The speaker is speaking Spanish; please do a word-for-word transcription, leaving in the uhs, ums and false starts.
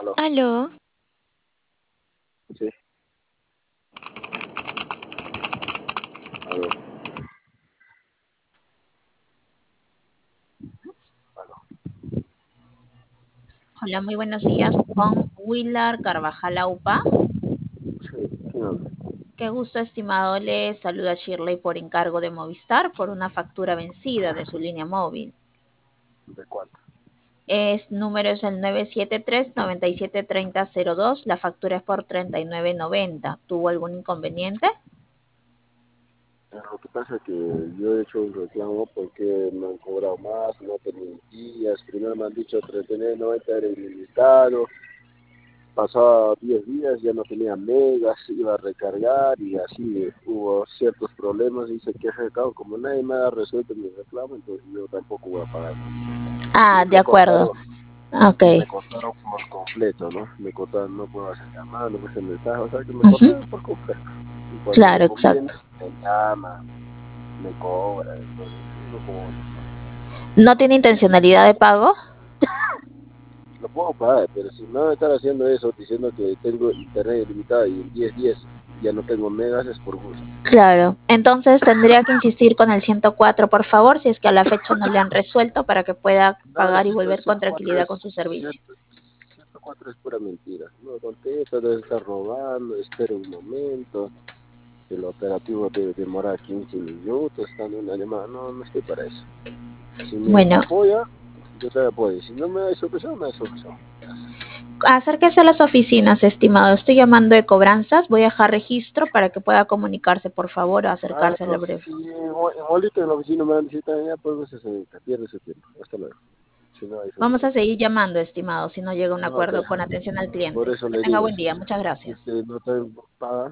Aló, Aló, sí, aló, aló. hola, muy buenos días con Willard Carvajal Aupa. Sí, ¿quién habla? Qué gusto, estimado. Le saluda Shirley por encargo de Movistar por una factura vencida de su línea móvil. ¿De cuánto? Es número es el nueve siete tres nueve siete tres cero cero dos. La factura es por treinta y nueve noventa. ¿Tuvo algún inconveniente? Eh, Lo que pasa es que yo he hecho un reclamo porque me han cobrado más, no tenía días. Primero me han dicho treinta y nueve noventa era ilimitado. Pasaba diez días, ya no tenía megas, iba a recargar y así hubo ciertos problemas. Dice que he recado, como nadie me ha resuelto mi reclamo, entonces yo tampoco voy a pagar más. Y Ah, de me acuerdo. cortaron, Ok. y me cortaron por completo, ¿no? Me cortaron, no puedo hacer llamadas, no puedo hacer mensajes, o sea que me Ujú. cortaron por completo. Y cuando me Claro, conviene, exacto. me llama, me cobra, entonces digo como, ¿No tiene intencionalidad de pago? lo puedo pagar, pero si me van a estar haciendo eso, diciendo que tengo internet ilimitado y en diez días ya no tengo megas, es por gusto. Claro, entonces tendría que insistir con el ciento cuatro, por favor, si es que a la fecha no le han resuelto para que pueda No, el pagar y ciento, el volver con ciento cuatro tranquilidad con es, su servicio. ciento, ciento cuatro es pura mentira. No contesta, debe estar robando, espera un momento. El operativo debe demorar quince minutos, estando en una llamada. No, no estoy para eso. Si me Bueno, apoya, yo te apoyo. Si no me da solución, me da solución. acérquese a las oficinas, estimado. Estoy llamando de cobranzas. Voy a dejar registro para que pueda comunicarse, por favor, o Ah, acercarse a la no, breve. si igualito en la oficina me dan cita ya, pues se se pierde ese tiempo. Hasta luego. Si no hay Vamos a solución. seguir llamando, estimado, si no llega a un No, acuerdo pero con atención al por cliente. eso Que le tenga digo, buen día. si, Muchas si gracias. usted no te paga,